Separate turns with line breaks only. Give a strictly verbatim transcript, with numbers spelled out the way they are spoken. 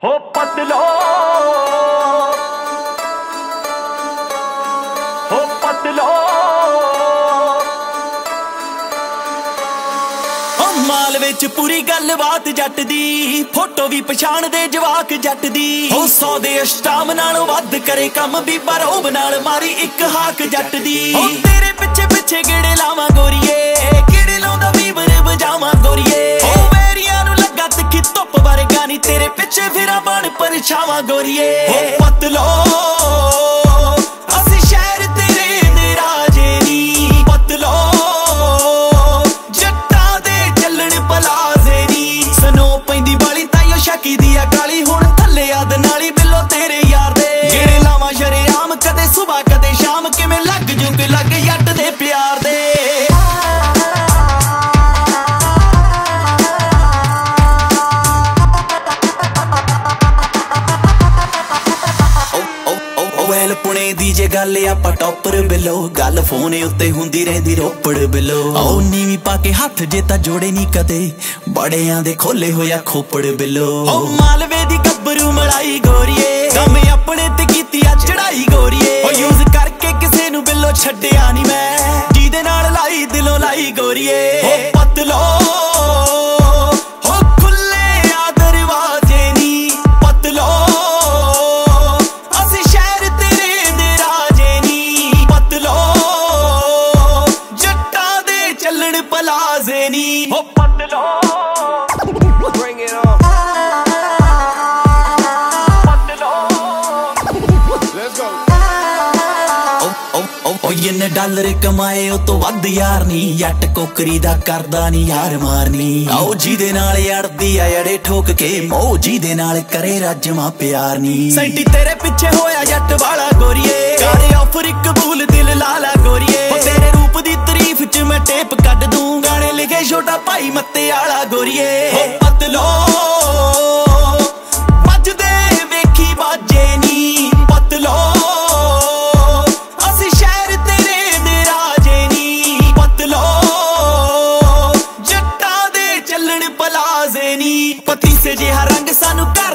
हो पतलो हो पतलो
माल विच पूरी गलबात जट दी फोटो भी पछाण दे जवाक जट दी हो सौ दे अष्टाम नालों वध करे कम भी बरोब नाल मारी एक हाक जट दी हो तेरे पिछे पिछे गेड़े लावां गोरीए गेड़े लाउंदा भी बर बजावां गोरीए हो वेरियां नूं लगा तिखी धुप वर्गा नी तेरे पिछे फिरा बण परछावां गोरीए हो पतलो असी शहर तेरे दे राजे नी पतलो शकी दिया काली हुण थल्ले याद नाली बिलो तेरे यार दे गेड़े लावां शरेआम कदे सुबह कदे शाम किवें लग जुग लग जट दे प्यार दे वैल पुणे दी जे गल आपां टॉपर बिलो गल फोन उत्ते हुंदी रहिंदी रोपड़ बिलो आओ नीवी पाके हथ जे तां जोड़े नी कदे बड़ियां दे खोले होया खोपड़ बिलो ओ मालवे दी गब्बरू मलाई गोरीए कम अपने ते कीती आ चढ़ाई गोरीए ओ यूज करके किसे नू बिलो छड्डिया नी मैं जीदे नाल लाई दिलों लाई गोरीए ओ पतलो हो पतलो
Bring it on पतलो Let's go
ओ ओ ओ इन्ने डॉलर कमाए ओ तो वध यार नी जट कोकरी दा करदा नी यार मारनी आओ जीदे नाल अड़दी आ अड़े ठोक के मो जीदे नाल करे राजमा प्यार नी सैंटी तेरे पिछे होया जट वाला गोरीए गाने ऑफर कबूल दिल लाला गोरीए ओ तेरे रूप दी तारीफ च मैं टेप कट दूं गाने लिखे छोटा भाई मत्ते आला गोरीए हो पतलो बजदे वेखी बाजे नी पतलो असी शहर तेरे दे राजे नी पतलो जट्टा दे चलन पलाजे नी पतीसे जिहा रंग सानू